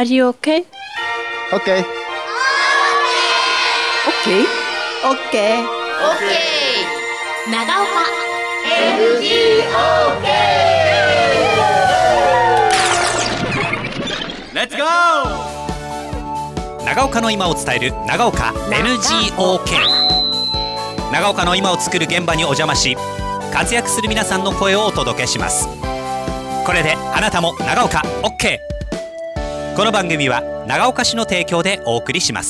Are you okay? Okay. Okay? Okay. 長岡 Let's go! 長岡の今を伝える長岡 NGOK。 長岡の今を作る現場にお邪魔し、活躍する皆さんの声をお届けします。これであなたも長岡 OK。 この番組は長岡市の提供でお送りします。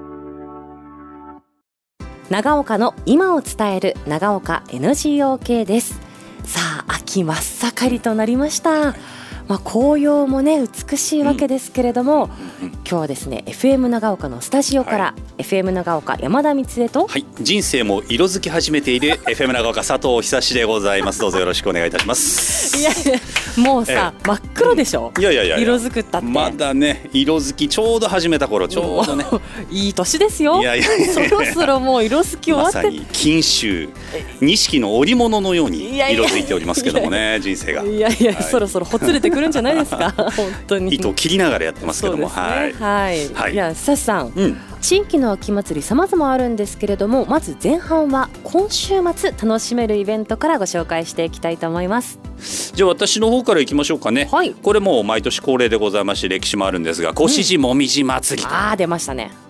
長岡の今を伝える長岡 NGOK です。さあ、秋真っ盛りとなりました。紅葉もね美しいわけですけれども、今日はですね FM 長岡のスタジオから、FM 長岡山田光恵と、 人生も色づき始めているFM 長岡佐藤久志でございます。どうぞよろしくお願いいたします。 いやもうさ、真っ黒でしょ。 いや色づくったってまだね、色づきちょうど始めた頃、ちょうどねいい年ですよ。そろそろもう色づき終わって、 まさに錦秋錦の織物のように色づいておりますけどもね、人生がそろそろほつれてくるんじゃないですか本当に糸を切りながらやってますけども、 いや久志さん、地域の秋祭り様々あるんですけれども、まず前半は今週末楽しめるイベントからご紹介していきたいと思います。 じゃあ私の方からいきましょうかね。これも毎年恒例でございまして歴史もあるんですが、越路もみじ祭りと、 出ましたね。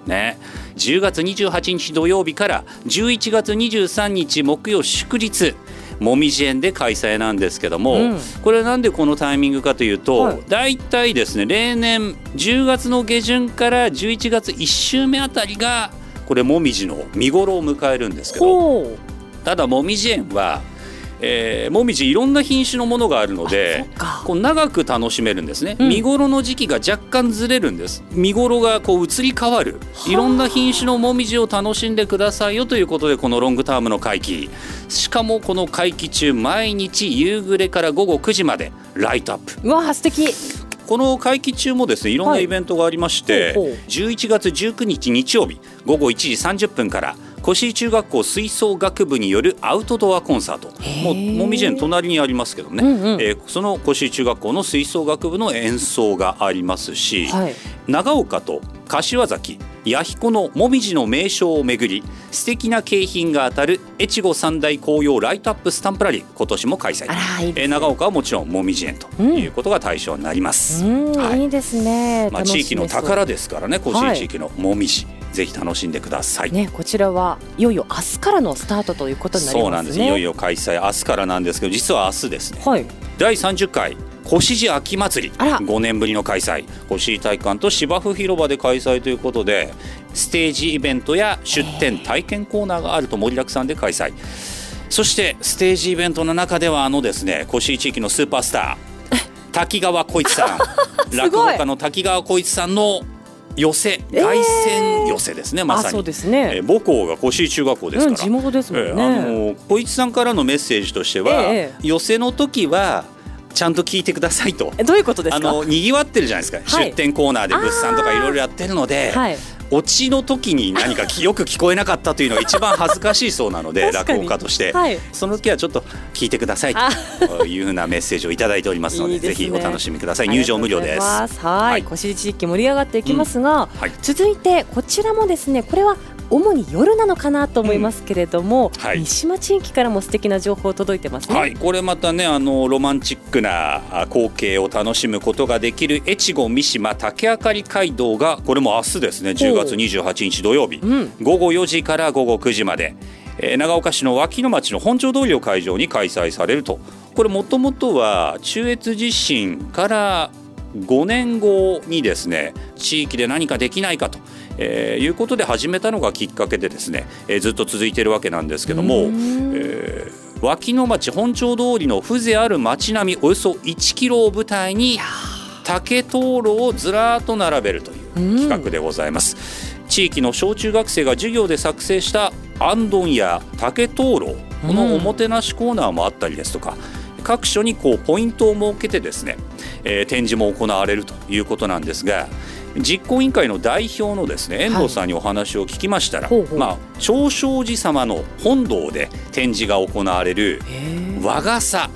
10月28日土曜日から11月23日木曜祝日、もみじ園で開催なんですけども、これなんでこのタイミングかというと、だいたいですね、例年10月の下旬から11月1週目あたりがこれもみじの見頃を迎えるんですけど、ただもみじ園はもみじいろんな品種のものがあるので、こう長く楽しめるんですね。見頃の時期が若干ずれるんです。見頃がこう移り変わる、いろんな品種のもみじを楽しんでくださいよということで、このロングタームの会期、しかもこの会期中毎日夕暮れから午後9時までライトアップ。 うわ素敵。 この会期中もですね、いろんなイベントがありまして、11月19日日曜日午後1時30分から越井中学校吹奏楽部によるアウトドアコンサート、もみじ園隣にありますけどね、その越井中学校の吹奏楽部の演奏がありますし、長岡と柏崎弥彦のもみじの名所を巡り、素敵な景品が当たる越後三大紅葉ライトアップスタンプラリー、今年も開催。長岡はもちろんもみじ園ということが対象になります。 いいですね。 地域の宝ですからね、越井地域のもみじ、ぜひ楽しんでください。 こちらはいよいよ明日からのスタートということになりますね。 そうなんです。いよいよ開催明日からなんですけど、実は明日ですね、第30回越路秋祭り、5年ぶりの開催、越路体育館と芝生広場で開催ということで、ステージイベントや出店体験コーナーがあると盛りだくさんで開催。そしてステージイベントの中ではですね、越路地域のスーパースター滝川浩一さん落語家の滝川浩一さんの寄せ、凱旋寄せですね。まさにそうですね、 母校が越井中学校ですから、 地元ですもんね。 小一さんからのメッセージとしては、寄せの時はちゃんと聞いてくださいと。 どういうことですか。 にぎわってるじゃないですか、出店コーナーで物産とかいろいろやってるので、オチの時に何かよく聞こえなかったというのが一番恥ずかしいそうなので落語家として、その時はちょっと聞いてくださいというふうなメッセージをいただいておりますので、ぜひお楽しみください。入場無料です。 越路地域盛り上がっていきますが、続いてこちらもですね、これは主に夜なのかなと思いますけれども、三島地域からも素敵な情報届いてますね。 これまたね、ロマンチックな光景を楽しむことができる越後三島竹あかり街道が、これも明日ですね、10月28日土曜日、午後4時から午後9時まで、長岡市の脇の町の本町通りを会場に開催されると。これもともとは中越地震から5年後にですね、地域で何かできないかということで始めたのがきっかけでですね、ずっと続いているわけなんですけども、脇の町本町通りの風情ある町並みおよそ1キロを舞台に竹灯籠をずらーっと並べるという企画でございます。地域の小中学生が授業で作成したあんどんや竹灯籠、このおもてなしコーナーもあったりですとか、各所にこうポイントを設けてですね、展示も行われるということなんですが、実行委員会の代表のですね、遠藤さんにお話を聞きましたら、長生寺様の本堂で展示が行われる和傘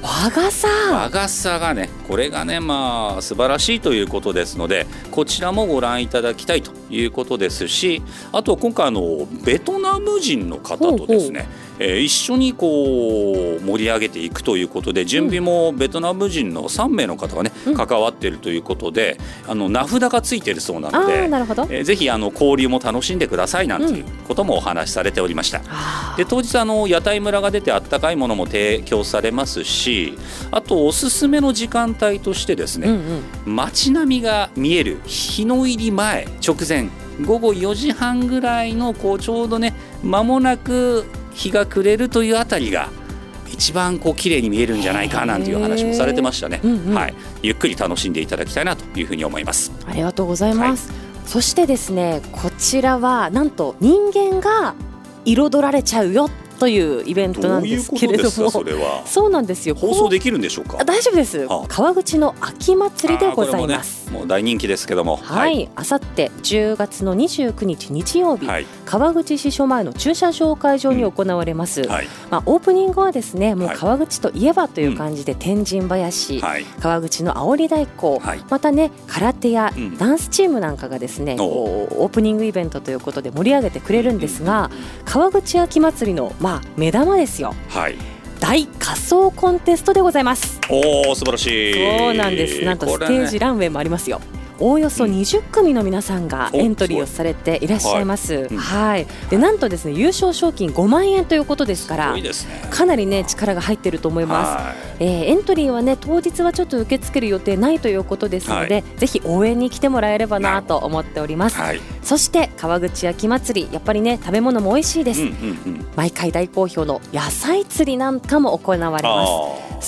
和傘和傘がね、これがね素晴らしいということですので、こちらもご覧いただきたいということですし、あと今回ベトナム人の方とですね、一緒にこう盛り上げていくということで、準備もベトナム人の3名の方がね、関わっているということで、名札がついているそうなので、 なるほど、 ぜひ交流も楽しんでくださいなんていうこともお話しされておりました。で当日屋台村が出てあったかいものも提供されますし、あとおすすめの時間帯としてですね、街並みが見える日の入り前直前、午後4時半ぐらいのちょうどね間もなく日が暮れるというあたりが一番綺麗に見えるんじゃないかなんていう話もされてましたね。はい、ゆっくり楽しんでいただきたいなというふうに思います。 ありがとうございます。そしてですね、こちらはなんと人間が彩られちゃうよというイベントなんですけれども、 どういうことですか、それは。 そうなんですよ。 放送できるんでしょうか。 大丈夫です。川口の秋祭りでございます。 もう大人気ですけども、 あさって10月の29日日曜日、川口支所前の駐車場会場に行われます。オープニングはですね、もう川口といえばという感じで、天神林、川口の煽り太鼓、またね空手やダンスチームなんかがですね、オープニングイベントということで盛り上げてくれるんですが、川口秋祭りの目玉ですよ。大仮装コンテストでございます。 おー、素晴らしい。 そうなんです。なんとステージランウェイもありますよ。おおよそ20組の皆さんがエントリーをされていらっしゃいます。でなんとですね、優勝賞金5万円ということですから、かなりね力が入っていると思います。エントリーはね当日はちょっと受け付ける予定ないということですので、ぜひ応援に来てもらえればなと思っております。そして川口秋祭り、やっぱりね食べ物も美味しいです。毎回大好評の野菜釣りなんかも行われます。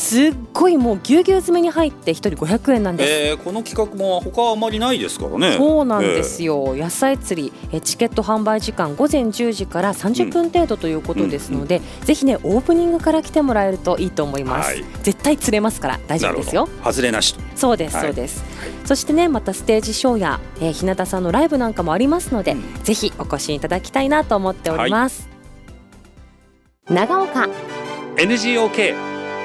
すっごいもうぎゅうぎゅう詰めに入って1人500円なんです。 この企画も他はあまりないですからね。 そうなんですよ。野菜釣り、チケット販売時間午前10時から30分程度ということですので、ぜひねオープニングから来てもらえるといいと思います。絶対釣れますから大丈夫ですよ。 外れなしと。 そうです、そうです。そしてねまたステージショーや、日向さんのライブなんかもありますので、ぜひお越しいただきたいなと思っております。長岡 NGOK。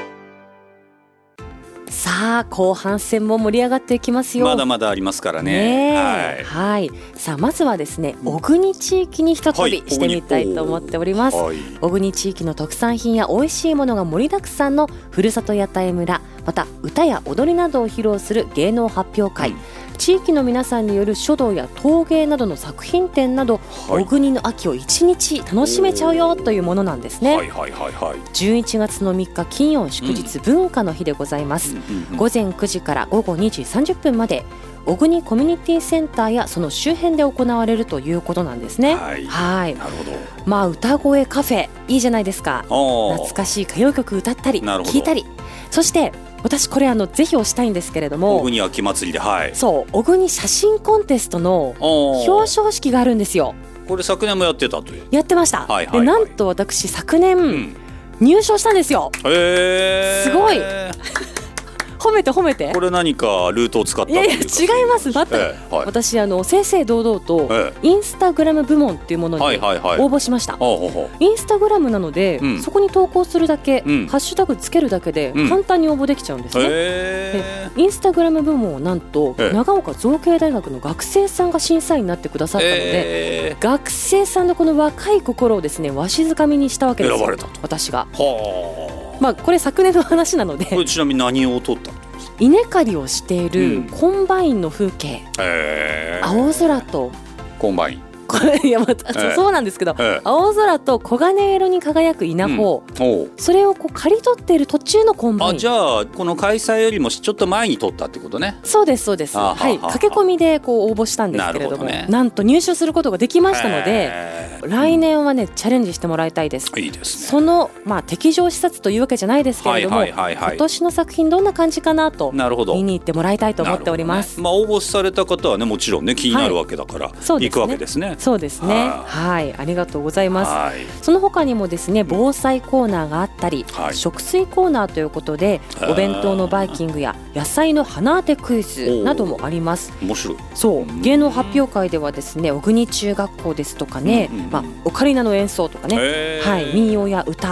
さあ後半戦も盛り上がっていきますよ。 まだまだありますからね。 さあまずはですね、小国地域にひと飛びしてみたいと思っております。小国地域の特産品や美味しいものが盛りだくさんのふるさと屋台村、また歌や踊りなどを披露する芸能発表会、地域の皆さんによる書道や陶芸などの作品展など、小国の秋を一日楽しめちゃうよというものなんですね。11月の3日金曜祝日、文化の日でございます。午前9時から午後2時30分まで小国コミュニティセンターやその周辺で行われるということなんですね。なるほど。歌声カフェいいじゃないですか。懐かしい歌謡曲歌ったり聴いたり、そして私これぜひ推したいんですけれども、 小国秋祭りで、 そう小国写真コンテストの表彰式があるんですよ。 これ昨年もやってたという。 やってました。でなんと私昨年、入賞したんですよ。すごい褒めて褒めて。 これ何かルートを使った。 いやいや違います。だって私正々堂々とインスタグラム部門っていうものに応募しました。インスタグラムなので、そこに投稿するだけ、ハッシュタグつけるだけで簡単に応募できちゃうんですね。インスタグラム部門はなんと長岡造形大学の学生さんが審査員になってくださったので、学生さんのこの若い心をですねわしづかみにしたわけですよ、私が。これ昨年の話なので。 これちなみに何を取ったんですか。 稲刈りをしているコンバインの風景、青空とコンバインいやそうなんですけど、青空と黄金色に輝く稲穂、それを刈り取っている途中のコンバイン。 じゃあこの開催よりもちょっと前に取ったってことね。 そうですそうです。駆け込みで応募したんですけれども、なんと入賞することができましたので、来年はねチャレンジしてもらいたいです。 いいですね。 その適場視察というわけじゃないですけれども、今年の作品どんな感じかなと見に行ってもらいたいと思っております。 応募された方はねもちろんね気になるわけだから行くわけですね。 そうですね。ありがとうございます。その他にもですね防災コーナーがあったり、食水コーナーということでお弁当のバイキングや野菜の花当てクイズなどもあります。 面白い。 そう芸能発表会ではですね小国中学校ですとかね、オカリナの演奏とかね、民謡や歌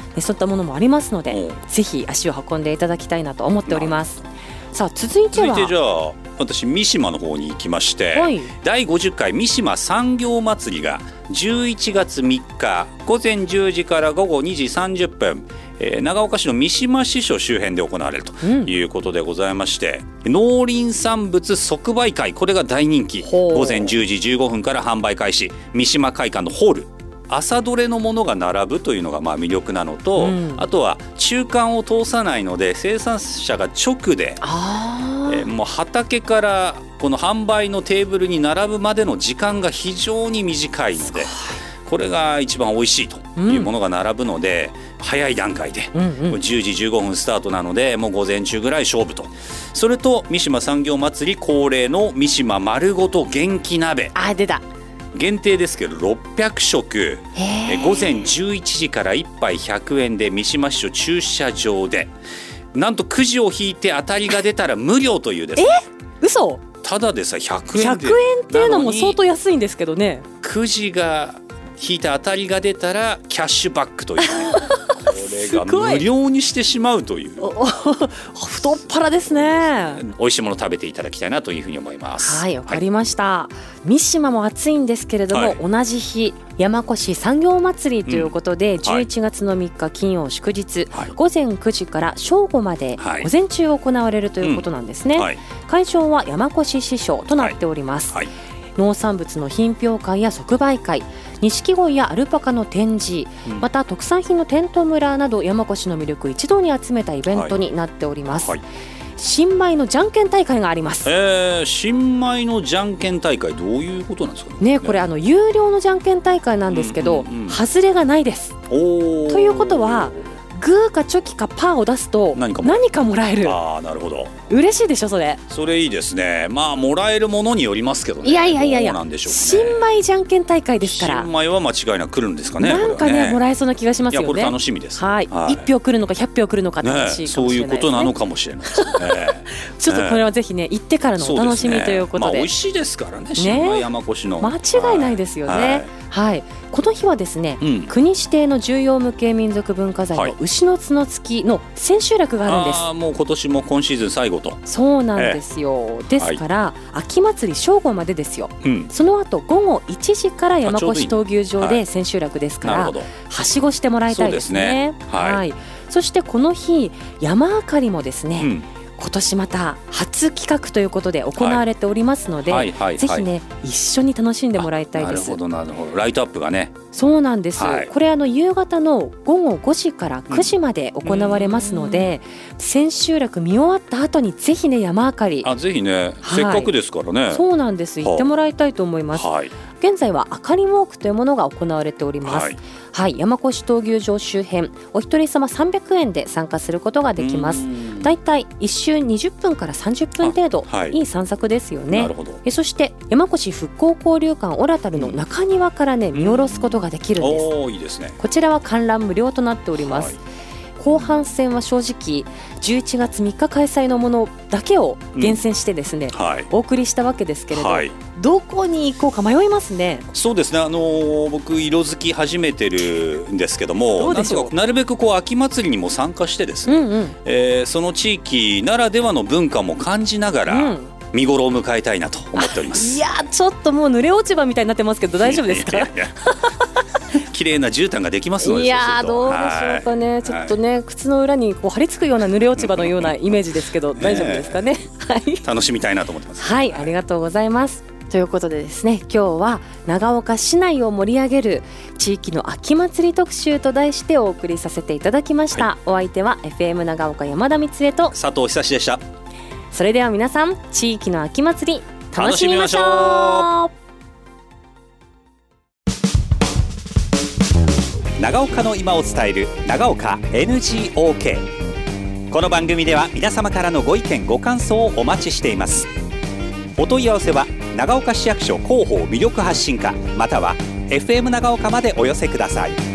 そういったものもありますので、 おぜひ足を運んでいただきたいなと思っております。さあ続いては、 じゃあ私三島の方に行きまして、 はい、 第50回三島産業祭りが11月3日午前10時から午後2時30分、長岡市の三島支所周辺で行われるということでございまして、農林産物即売会、これが大人気。午前10時15分から販売開始。三島会館のホール、朝どれのものが並ぶというのが魅力なのと、あとは中間を通さないので生産者が直で、もう畑からこの販売のテーブルに並ぶまでの時間が非常に短いので、これが一番美味しいというものが並ぶので、早い段階で、10時15分スタートなのでもう午前中ぐらい勝負と。それと三島産業祭り恒例の三島丸ごと元気鍋、 出た、 限定ですけど600食、午前11時から1杯100円で三島市所駐車場で、なんとくじを引いて当たりが出たら無料というですね。 嘘、 ただでさ100円で、 100円っていうのも相当安いんですけどね。 くじが引いて当たりが出たらキャッシュバックという、ね、これが無料にしてしまうという太っ腹ですね。 美味しいもの食べていただきたいなというふうに思います。 はい、わかりました。三島も暑いんですけれども、同じ日山古志産業祭りということで、11月の3日金曜祝日、午前9時から正午まで午前中行われるということなんですね。会場は山古志支所となっております。農産物の品評会や即売会、錦鯉やアルパカの展示、また特産品のテント村など山古志の魅力一堂に集めたイベントになっております。新米のじゃんけん大会があります。 新米のじゃんけん大会、どういうことなんですかね。 これ有料のじゃんけん大会なんですけど、外れがないです。ということはグーかチョキかパーを出すと何かもらえる。 なるほど、 嬉しいでしょそれ。 それいいですね。もらえるものによりますけどね。 いやどうなんでしょうかね。 新米じゃんけん大会ですから、 新米は間違いなく来るんですかね。 なんかねもらえそうな気がしますよね。 いやこれ楽しみです。 1票来るのか100票来るのかって話かもしれないですね。 そういうことなのかもしれないですね。 ちょっとこれはぜひね行ってからのお楽しみということで、 美味しいですからね、新米山古志の間違いないですよね。この日はですね、国指定の重要無形民族文化財の牛の角付きの千秋楽があるんです。 もう今年も今シーズン最後と。 そうなんですよ。ですから、秋祭り正午までですよ。その後午後1時から山古志闘牛場で千秋楽ですから、はしごしてもらいたいですね。そしてこの日山明かりもですね、今年また初企画ということで行われておりますので、ぜひね一緒に楽しんでもらいたいです。 なるほどなるほど。ライトアップがね。 そうなんです。これ夕方の午後5時から9時まで行われますので、千秋楽見終わった後にぜひね山明かり、 ぜひね、せっかくですからね。そうなんです。行ってもらいたいと思います。現在はあかりウォークというものが行われております。山古志闘牛場周辺、お一人様300円で参加することができます。だいたい1周20分から30分程度、いい散策ですよね。そして山古志復興交流館オラタルの中庭からね見下ろすことができるんです。 いいですね。 こちらは観覧無料となっております。後半戦は正直11月3日開催のものだけを厳選してですね、お送りしたわけですけれど、どこに行こうか迷いますね。 そうですね。僕色づき始めてるんですけども、なるべく秋祭りにも参加してですね、その地域ならではの文化も感じながら、見頃を迎えたいなと思っております。 いやちょっともう濡れ落ち葉みたいになってますけど大丈夫ですか？ 綺麗な絨毯ができますので。 いやどうでしょうかね。ちょっとね靴の裏に張り付くような濡れ落ち葉のようなイメージですけど大丈夫ですかね。 楽しみたいなと思ってます。 ありがとうございます。ということでですね、今日は長岡市内を盛り上げる地域の秋祭り特集と題してお送りさせていただきました。お相手は FM 長岡山田光恵と佐藤久志でした。 それでは皆さん、地域の秋祭り楽しみましょう。 長岡の今を伝える長岡 NGOK。 この番組では皆様からのご意見ご感想をお待ちしています。お問い合わせは長岡市役所広報魅力発信課または FM 長岡までお寄せください。